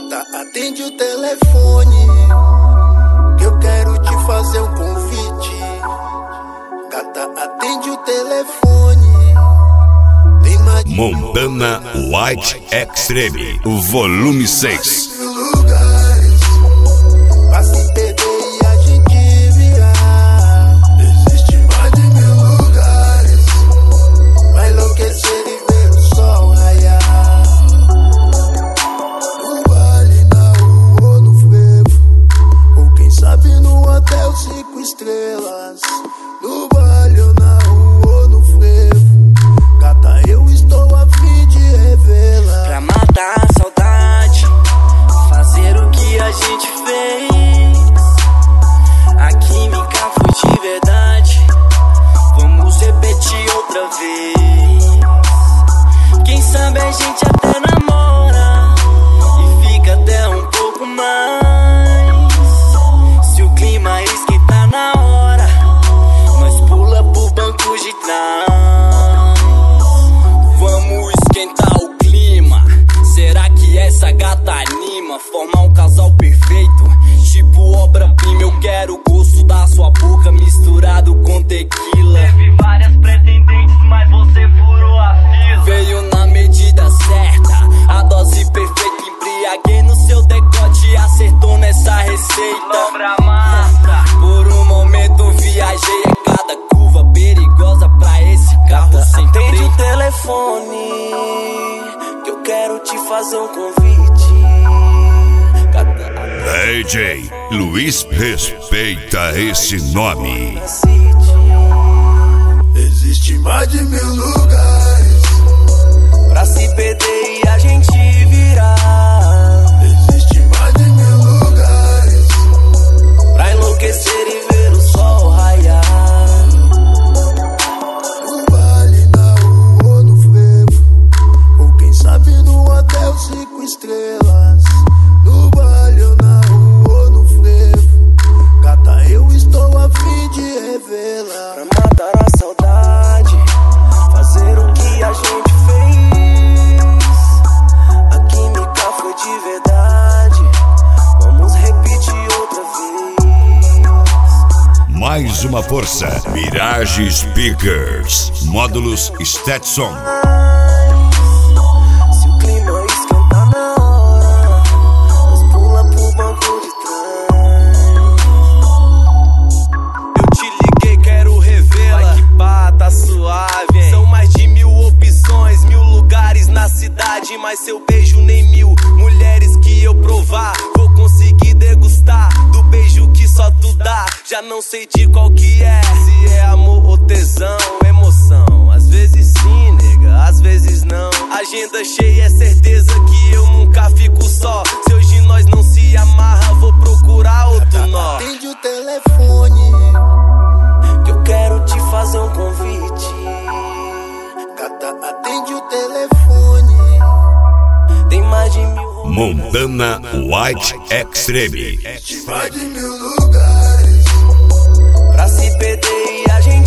Gata, atende o telefone, que eu quero te fazer um convite. Gata, atende o telefone. Montana White Extreme, o volume 6. Lugares pra se perder e a gente virar. Existe mais de 1000 lugares pra enlouquecer e ver o sol raiar. No vale, na rua ou no frevo, ou quem sabe no hotel 5 estrelas. No vale ou na rua ou no frevo, gata, eu estou a fim de revelar. Pra matar a saudade, fazer o que a gente fez. A química foi de verdade, vamos repetir outra vez. Quem sabe a gente até namora e fica até um pouco mais. Se o clima esquentar na hora, nós pula pro banco de trás. Vamos esquentar o clima. Será que essa gata anima? Formar um casal perfeito, tipo obra-prima. Eu quero o gosto da sua boca misturado com tequila. Teve várias pretendentes, mas você furou a fila. Veio na medida certa, a dose perfeita. Embriaguei no seu decote e acertou nessa receita. Lombra massa. Por um momento viajei a cada curva perigosa pra esse carro sem freio. Atende o telefone, que eu quero te fazer um convite. DJ Luiz, respeita esse nome. Existe mais de 1000 lugares Pra se perder e a gente virar. Existe mais de 1000 lugares Pra enlouquecer e ver o sol raiar. no vale, na rua ou no frevo, ou quem sabe no hotel 5 estrelas. No vale ou na rua ou no frevo, gata, eu estou a fim de revelar. Pra matar a saudade, fazer o que a gente fez. A química foi de verdade, vamos repetir outra vez. Mais uma força, Mirage Speakers, módulos Stetson. Se o clima esquentar na hora, nós pula pro banco de trás. Eu te liguei, quero revelar. Vai que pá, tá suave, hein? São mais de 1000 opções, 1000 lugares na cidade, mas seu beijo nem 1000 mulheres que eu provar. Vou conseguir degustar do beijo que só tu dá. Já não sei de qual que é, se é amor ou tesão, emoção. Às vezes sim, nega, às vezes não. Agenda cheia, é certeza que eu nunca fico só. Se hoje nós não se amarra, vou procurar outro nó. Atende o telefone, Que eu quero te fazer um convite. gata, atende o telefone. Tem mais de 1000 Montana White Extreme. Existe mais de 1000 lugares pra se perder e a gente